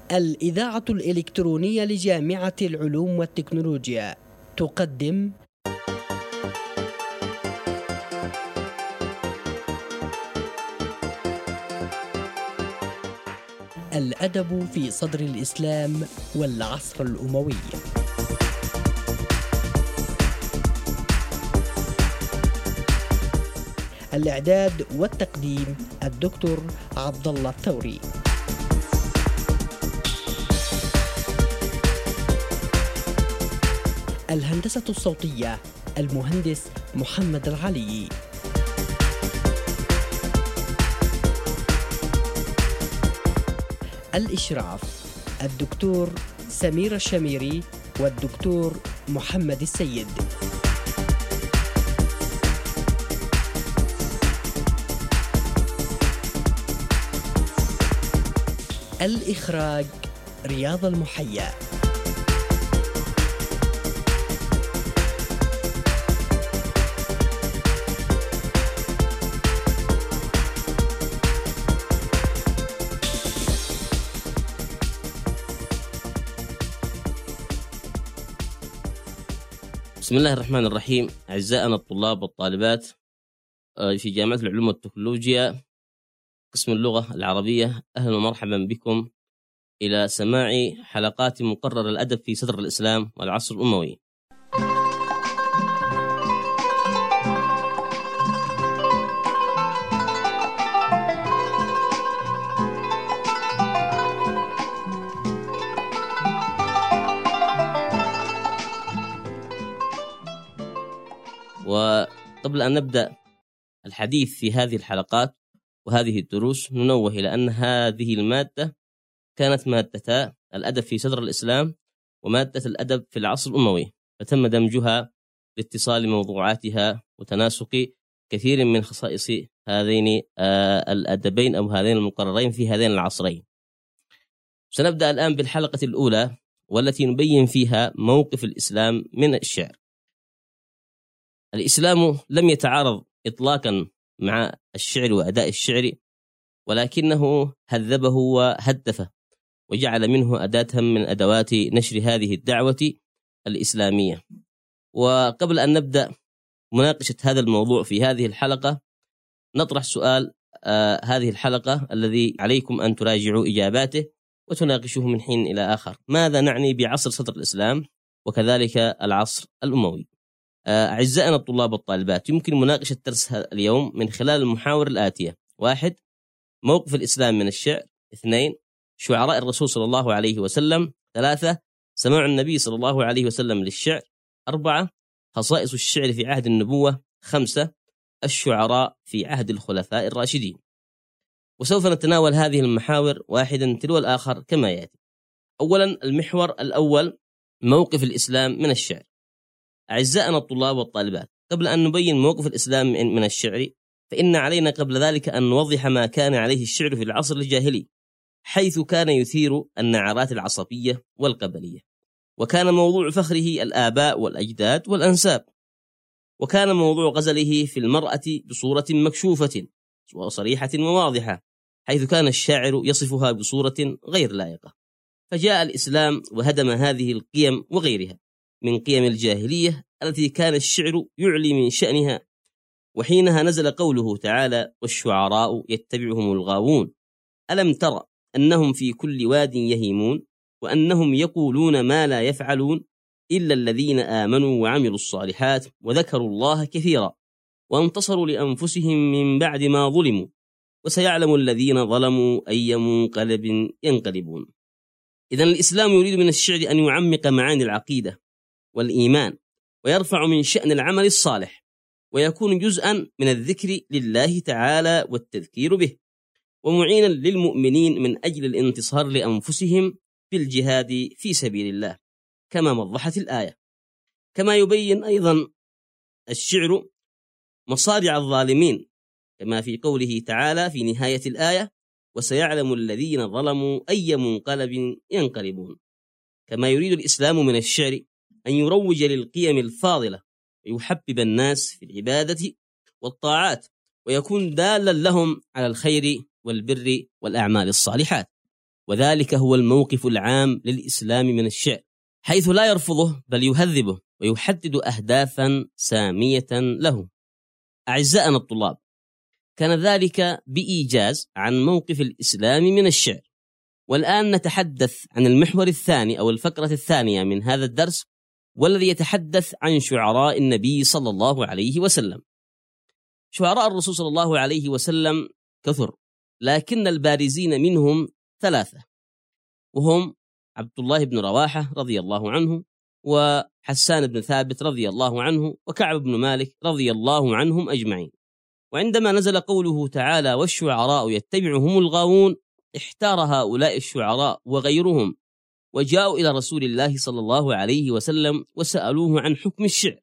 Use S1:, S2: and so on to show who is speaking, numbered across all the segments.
S1: الإذاعة الإلكترونية لجامعة العلوم والتكنولوجيا تقدم الأدب في صدر الإسلام والعصر الأموي. الإعداد والتقديم الدكتور عبد الله الثوري. الهندسة الصوتية المهندس محمد العلي. الإشراف الدكتور سمير الشميري والدكتور محمد السيد. الإخراج رياض المحيا.
S2: بسم الله الرحمن الرحيم. أعزائنا الطلاب والطالبات في جامعة العلوم والتكنولوجيا قسم اللغة العربية، أهلا ومرحبا بكم إلى سماع حلقات مقرر الأدب في صدر الإسلام والعصر الأموي. وقبل أن نبدأ الحديث في هذه الحلقات وهذه الدروس ننوه إلى أن هذه المادة كانت مادتا الأدب في صدر الإسلام ومادة الأدب في العصر الأموي، فتم دمجها لاتصال موضوعاتها وتناسق كثير من خصائص هذين الأدبين أو هذين المقررين في هذين العصرين. سنبدأ الآن بالحلقة الأولى والتي نبين فيها موقف الإسلام من الشعر. الإسلام لم يتعارض إطلاقا مع الشعر وأداء الشعر، ولكنه هذبه وهدفه وجعل منه أداة من أدوات نشر هذه الدعوة الإسلامية. وقبل أن نبدأ مناقشة هذا الموضوع في هذه الحلقة نطرح سؤال هذه الحلقة الذي عليكم أن تراجعوا إجاباته وتناقشوه من حين إلى آخر. ماذا نعني بعصر صدر الإسلام وكذلك العصر الأموي؟ أعزائنا الطلاب والطالبات، يمكن مناقشة درس اليوم من خلال المحاور الآتية: 1. موقف الإسلام من الشعر. 2. شعراء الرسول صلى الله عليه وسلم. 3. سماع النبي صلى الله عليه وسلم للشعر. 4. خصائص الشعر في عهد النبوة. 5. الشعراء في عهد الخلفاء الراشدين. وسوف نتناول هذه المحاور واحدا تلو الآخر كما يأتي. أولا، المحور الأول: موقف الإسلام من الشعر. أعزائنا الطلاب والطالبات، قبل أن نبين موقف الإسلام من الشعر فإن علينا قبل ذلك أن نوضح ما كان عليه الشعر في العصر الجاهلي، حيث كان يثير النعرات العصبية والقبلية، وكان موضوع فخره الآباء والأجداد والأنساب، وكان موضوع غزله في المرأة بصورة مكشوفة وصريحة وواضحة، حيث كان الشاعر يصفها بصورة غير لائقة. فجاء الإسلام وهدم هذه القيم وغيرها من قيم الجاهلية التي كان الشعر يعلي من شأنها، وحينها نزل قوله تعالى: والشعراء يتبعهم الغاوون ألم ترى أنهم في كل واد يهيمون وأنهم يقولون ما لا يفعلون إلا الذين آمنوا وعملوا الصالحات وذكروا الله كثيرا وانتصروا لأنفسهم من بعد ما ظلموا وسيعلم الذين ظلموا أي منقلب ينقلبون. إذن الإسلام يريد من الشعر أن يعمق معاني العقيدة والإيمان ويرفع من شأن العمل الصالح، ويكون جزءا من الذكر لله تعالى والتذكير به، ومعينا للمؤمنين من أجل الانتصار لأنفسهم في الجهاد في سبيل الله كما وضحت الآية. كما يبين أيضا الشعر مصارع الظالمين كما في قوله تعالى في نهاية الآية: وسيعلم الذين ظلموا أي منقلب ينقلبون. كما يريد الإسلام من الشعر أن يروج للقيم الفاضلة ويحبب الناس في العبادة والطاعات، ويكون دالا لهم على الخير والبر والأعمال الصالحات. وذلك هو الموقف العام للإسلام من الشعر، حيث لا يرفضه بل يهذبه ويحدد أهدافا سامية له. أعزائنا الطلاب، كان ذلك بإيجاز عن موقف الإسلام من الشعر، والآن نتحدث عن المحور الثاني أو الفقرة الثانية من هذا الدرس، والذي يتحدث عن شعراء النبي صلى الله عليه وسلم. شعراء الرسول صلى الله عليه وسلم كثر، لكن البارزين منهم ثلاثة، وهم عبد الله بن رواحة رضي الله عنه، وحسان بن ثابت رضي الله عنه، وكعب بن مالك رضي الله عنهم أجمعين. وعندما نزل قوله تعالى والشعراء يتبعهم الغاوون، احتار هؤلاء الشعراء وغيرهم وجاءوا إلى رسول الله صلى الله عليه وسلم وسألوه عن حكم الشعر،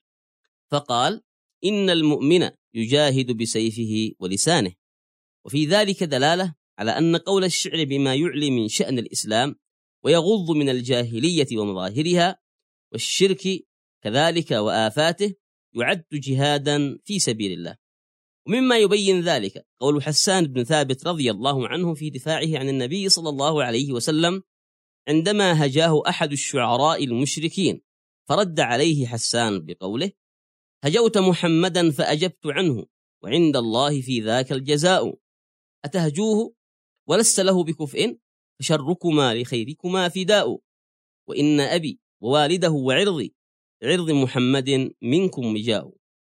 S2: فقال إن المؤمن يجاهد بسيفه ولسانه. وفي ذلك دلالة على أن قول الشعر بما يعلي من شأن الإسلام ويغض من الجاهلية ومظاهرها والشرك كذلك وآفاته يعد جهادا في سبيل الله. ومما يبين ذلك قول حسان بن ثابت رضي الله عنه في دفاعه عن النبي صلى الله عليه وسلم عندما هجاه أحد الشعراء المشركين، فرد عليه حسان بقوله هجوت محمدا فأجبت عنه وعند الله في ذاك الجزاء، أتهجوه ولست له بكفء فشركما لخيركما فداء، وإن أبي ووالده وعرضي عرض محمد منكم وجاء.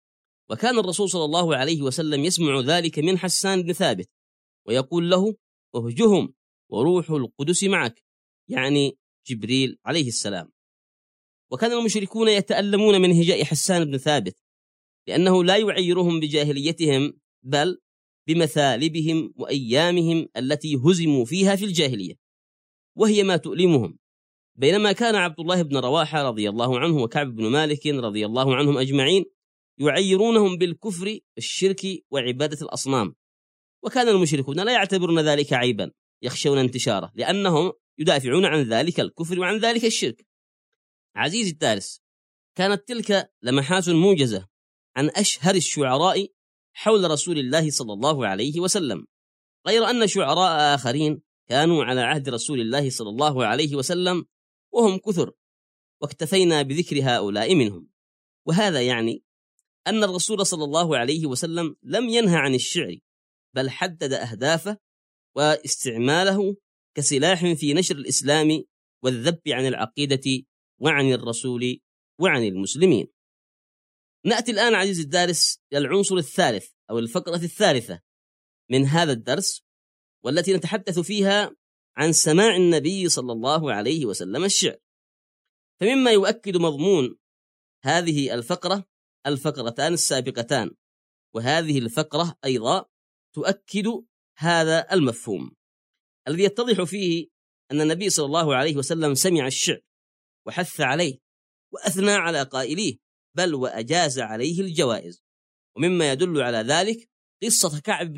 S2: وكان الرسول صلى الله عليه وسلم يسمع ذلك من حسان بن ثابت ويقول له اهجهم وروح القدس معك، يعني جبريل عليه السلام. وكان المشركون يتألمون من هجاء حسان بن ثابت، لأنه لا يعيرهم بجاهليتهم بل بمثالبهم وأيامهم التي هزموا فيها في الجاهلية، وهي ما تؤلمهم. بينما كان عبد الله بن رواحة رضي الله عنه وكعب بن مالك رضي الله عنهم أجمعين يعيرونهم بالكفر والشرك وعبادة الأصنام، وكان المشركون لا يعتبرون ذلك عيبا يخشون انتشاره، لأنهم يدافعون عن ذلك الكفر وعن ذلك الشرك. عزيزي الدارس، كانت تلك لمحات موجزة عن أشهر الشعراء حول رسول الله صلى الله عليه وسلم، غير أن شعراء آخرين كانوا على عهد رسول الله صلى الله عليه وسلم وهم كثر، واكتفينا بذكر هؤلاء منهم. وهذا يعني أن الرسول صلى الله عليه وسلم لم ينهى عن الشعر، بل حدد أهدافه واستعماله كسلاح في نشر الإسلام والذب عن العقيدة وعن الرسول وعن المسلمين. نأتي الآن عزيزي الدارس إلى العنصر الثالث أو الفقرة الثالثة من هذا الدرس، والتي نتحدث فيها عن سماع النبي صلى الله عليه وسلم الشعر. فمما يؤكد مضمون هذه الفقرة الفقرتان السابقتان، وهذه الفقرة أيضا تؤكد هذا المفهوم الذي يتضح فيه أن النبي صلى الله عليه وسلم سمع الشعر وحث عليه وأثنى على قائليه، بل وأجاز عليه الجوائز. ومما يدل على ذلك قصة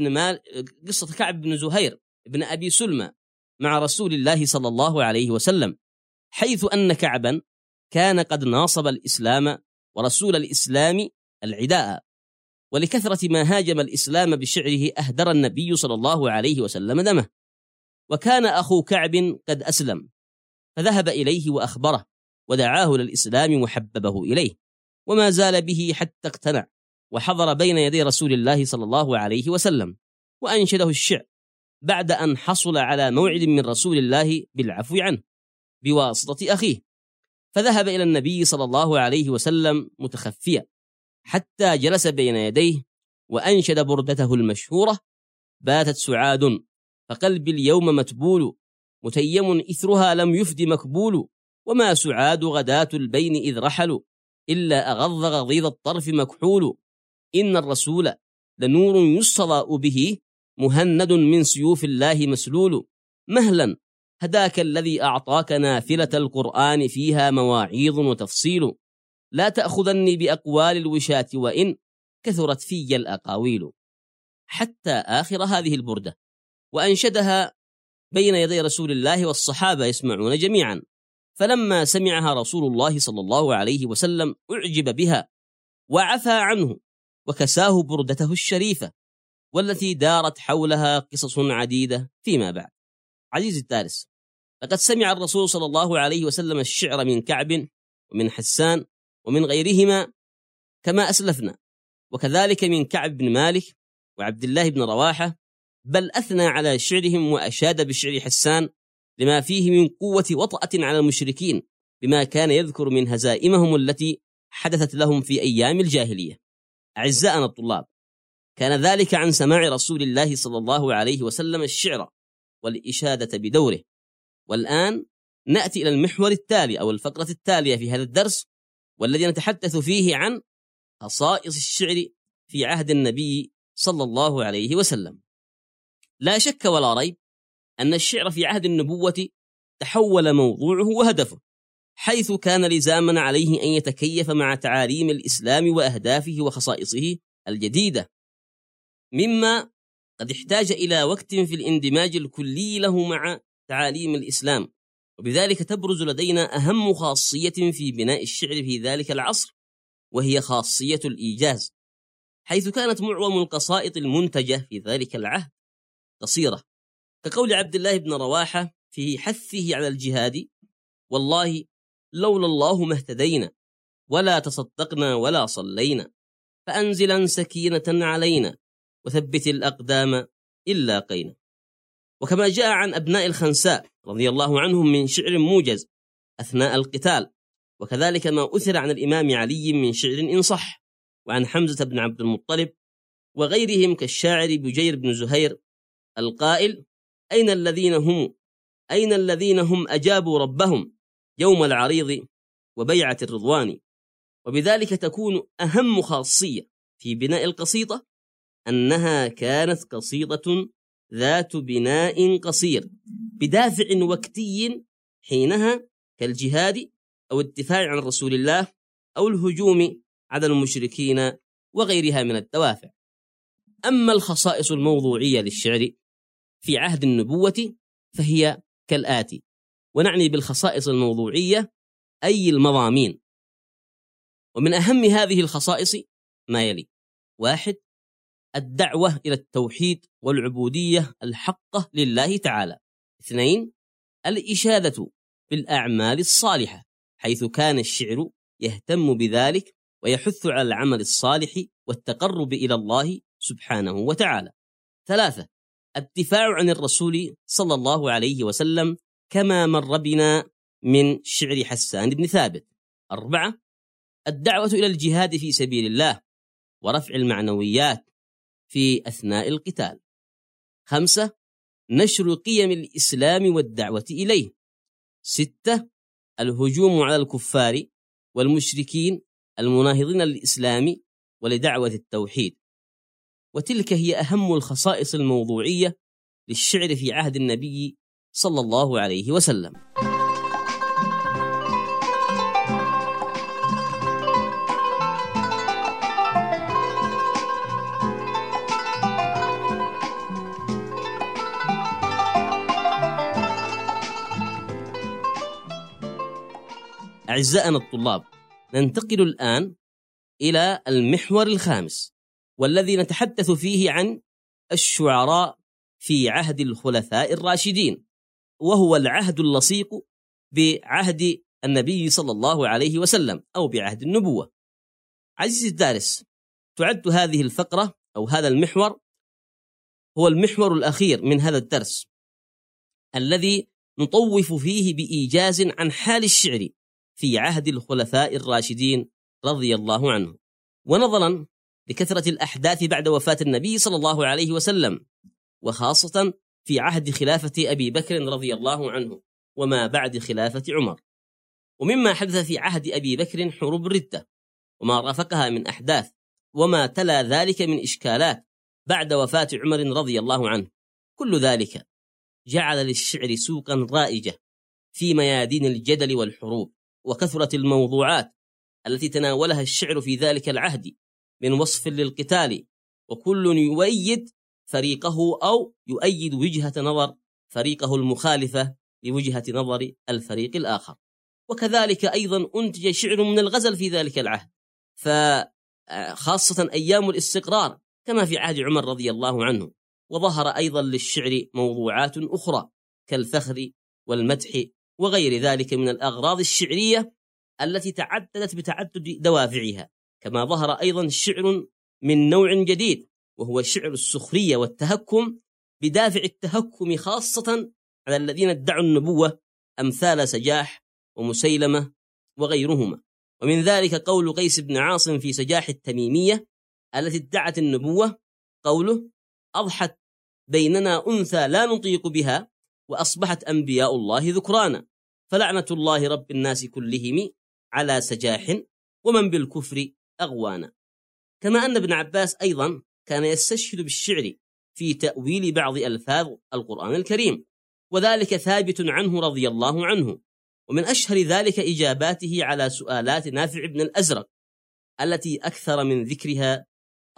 S2: كعب بن زهير بن أبي سلمى مع رسول الله صلى الله عليه وسلم، حيث أن كعبا كان قد ناصب الإسلام ورسول الإسلام العداء، ولكثرة ما هاجم الإسلام بشعره أهدر النبي صلى الله عليه وسلم دمه. وكان أخو كعب قد أسلم، فذهب إليه وأخبره ودعاه للإسلام وحببه إليه، وما زال به حتى اقتنع، وحضر بين يدي رسول الله صلى الله عليه وسلم وأنشده الشعر بعد أن حصل على موعد من رسول الله بالعفو عنه بواسطة أخيه، فذهب إلى النبي صلى الله عليه وسلم متخفيا حتى جلس بين يديه وأنشد بردته المشهورة باتت سعاد فقلبي اليوم متبول، متيم إثرها لم يفد مكبول، وما سعاد غداة البين إذ رحلوا، إلا أغض غضيض الطرف مكحول، إن الرسول لنور يستضاء به، مهند من سيوف الله مسلول، مهلا هداك الذي أعطاك نافلة القرآن فيها مواعيظ وتفصيل، لا تأخذني بأقوال الوشاة وإن كثرت في الأقاويل، حتى آخر هذه البردة، وأنشدها بين يدي رسول الله والصحابة يسمعون جميعا. فلما سمعها رسول الله صلى الله عليه وسلم أعجب بها وعفى عنه وكساه بردته الشريفة، والتي دارت حولها قصص عديدة فيما بعد. عزيزي الدارس، لقد سمع الرسول صلى الله عليه وسلم الشعر من كعب ومن حسان ومن غيرهما كما أسلفنا، وكذلك من كعب بن مالك وعبد الله بن رواحة، بل أثنى على شعرهم وأشاد بشعر حسان لما فيه من قوة وطأة على المشركين، بما كان يذكر من هزائمهم التي حدثت لهم في أيام الجاهلية. أعزائنا الطلاب، كان ذلك عن سماع رسول الله صلى الله عليه وسلم الشعر والإشادة بدوره. والآن نأتي إلى المحور التالي أو الفقرة التالية في هذا الدرس، والذي نتحدث فيه عن خصائص الشعر في عهد النبي صلى الله عليه وسلم. لا شك ولا ريب أن الشعر في عهد النبوة تحول موضوعه وهدفه، حيث كان لزاما عليه أن يتكيف مع تعاليم الإسلام وأهدافه وخصائصه الجديدة، مما قد احتاج إلى وقت في الاندماج الكلي له مع تعاليم الإسلام. وبذلك تبرز لدينا أهم خاصية في بناء الشعر في ذلك العصر، وهي خاصية الإيجاز، حيث كانت معظم القصائد المنتجة في ذلك العهد قصيرة، كقول عبد الله بن رواحة في حثه على الجهاد: والله لولا الله ما اهتدينا ولا تصدقنا ولا صلينا، فأنزلا سكينة علينا وثبت الأقدام إلا قينا. وكما جاء عن أبناء الخنساء رضي الله عنهم من شعر موجز أثناء القتال، وكذلك ما أثر عن الإمام علي من شعر إن صح، وعن حمزة بن عبد المطلب وغيرهم كالشاعر بجير بن زهير القائل: أين الذين هم أجابوا ربهم يوم العريض وبيعة الرضوان. وبذلك تكون أهم خاصية في بناء القصيدة أنها كانت قصيدة ذات بناء قصير بدافع وقتي حينها، كالجهاد أو الدفاع عن رسول الله أو الهجوم على المشركين وغيرها من الدوافع. أما الخصائص الموضوعية للشعر في عهد النبوة فهي كالآتي، ونعني بالخصائص الموضوعية أي المضامين. ومن أهم هذه الخصائص ما يلي: 1. الدعوة إلى التوحيد والعبودية الحقة لله تعالى. 2. الإشادة بالأعمال الصالحة، حيث كان الشعر يهتم بذلك ويحث على العمل الصالح والتقرب إلى الله سبحانه وتعالى. 3. الدفاع عن الرسول صلى الله عليه وسلم، كما مر بنا من شعر حسان بن ثابت. 4. الدعوة إلى الجهاد في سبيل الله ورفع المعنويات في أثناء القتال. 5. نشر قيم الإسلام والدعوة إليه. 6. الهجوم على الكفار والمشركين المناهضين للإسلام ولدعوة التوحيد. وتلك هي أهم الخصائص الموضوعية للشعر في عهد النبي صلى الله عليه وسلم. أعزائنا الطلاب، ننتقل الآن إلى المحور الخامس، والذي نتحدث فيه عن الشعراء في عهد الخلفاء الراشدين، وهو العهد اللصيق بعهد النبي صلى الله عليه وسلم أو بعهد النبوة. عزيزي الدارس، تعد هذه الفقرة أو هذا المحور هو المحور الأخير من هذا الدرس، الذي نطوف فيه بإيجاز عن حال الشعر في عهد الخلفاء الراشدين رضي الله عنهم، ونظرا لكثرة الأحداث بعد وفاة النبي صلى الله عليه وسلم، وخاصة في عهد خلافة أبي بكر رضي الله عنه وما بعد خلافة عمر. ومما حدث في عهد أبي بكر حروب الردة وما رافقها من أحداث، وما تلا ذلك من إشكالات بعد وفاة عمر رضي الله عنه، كل ذلك جعل للشعر سوقا رائجة في ميادين الجدل والحروب، وكثرة الموضوعات التي تناولها الشعر في ذلك العهد من وصف للقتال، وكل يؤيد فريقه أو يؤيد وجهة نظر فريقه المخالفة لوجهة نظر الفريق الآخر. وكذلك أيضا أنتج شعر من الغزل في ذلك العهد، فخاصة أيام الاستقرار كما في عهد عمر رضي الله عنه. وظهر أيضا للشعر موضوعات أخرى كالفخر والمدح وغير ذلك من الأغراض الشعرية التي تعددت بتعدد دوافعها. كما ظهر أيضا شعر من نوع جديد، وهو شعر السخرية والتهكم بدافع التهكم خاصة على الذين ادعوا النبوة أمثال سجاح ومسيلمة وغيرهما. ومن ذلك قول قيس بن عاصم في سجاح التميمية التي ادعت النبوة، قوله: أضحت بيننا أنثى لا نطيق بها، وأصبحت أنبياء الله ذكرانا، فلعنة الله رب الناس كلهم على سجاح ومن بالكفر أغوانا. كما أن ابن عباس أيضا كان يستشهد بالشعر في تأويل بعض ألفاظ القرآن الكريم، وذلك ثابت عنه رضي الله عنه. ومن أشهر ذلك إجاباته على سؤالات نافع بن الأزرق التي أكثر من ذكرها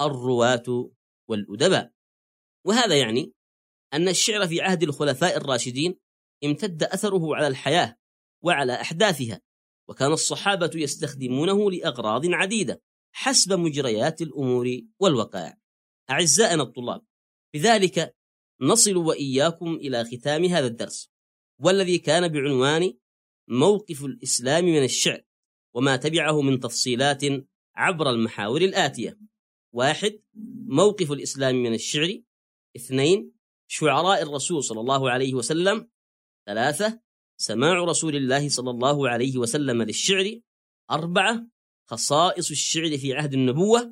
S2: الرواة والأدباء. وهذا يعني أن الشعر في عهد الخلفاء الراشدين امتد أثره على الحياة وعلى أحداثها، وكان الصحابة يستخدمونه لأغراض عديدة حسب مجريات الأمور والوقائع. أعزائنا الطلاب، بذلك نصل وإياكم إلى ختام هذا الدرس، والذي كان بعنوان موقف الإسلام من الشعر، وما تبعه من تفصيلات عبر المحاور الآتية: 1. موقف الإسلام من الشعر. 2. شعراء الرسول صلى الله عليه وسلم. 3. سماع رسول الله صلى الله عليه وسلم للشعر. 4. خصائص الشعر في عهد النبوة.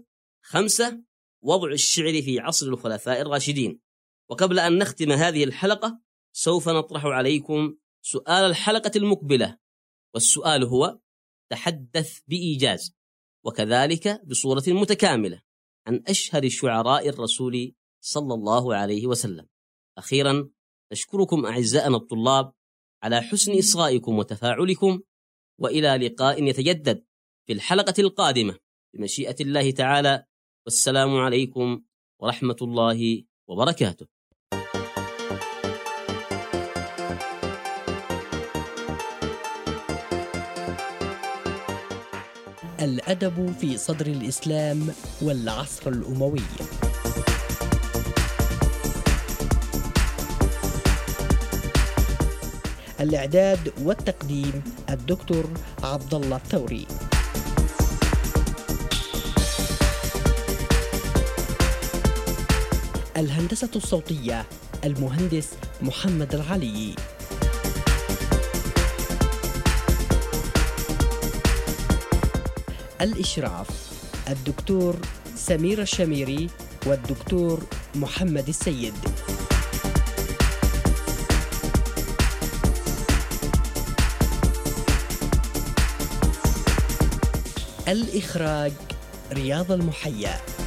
S2: 5. وضع الشعر في عصر الخلفاء الراشدين. وقبل أن نختم هذه الحلقة سوف نطرح عليكم سؤال الحلقة المقبلة، والسؤال هو: تحدث بإيجاز وكذلك بصورة متكاملة عن أشهر شعراء الرسول صلى الله عليه وسلم. أخيرا نشكركم أعزائنا الطلاب على حسن إصغائكم وتفاعلكم، وإلى لقاء يتجدد في الحلقة القادمة بمشيئة الله تعالى، والسلام عليكم ورحمة الله وبركاته.
S1: الأدب في صدر الإسلام والعصر الأموي. الإعداد والتقديم الدكتور عبد الله الثوري. الهندسة الصوتية المهندس محمد العلي. الإشراف الدكتور سمير الشميري والدكتور محمد السيد. الإخراج رياض المحيا.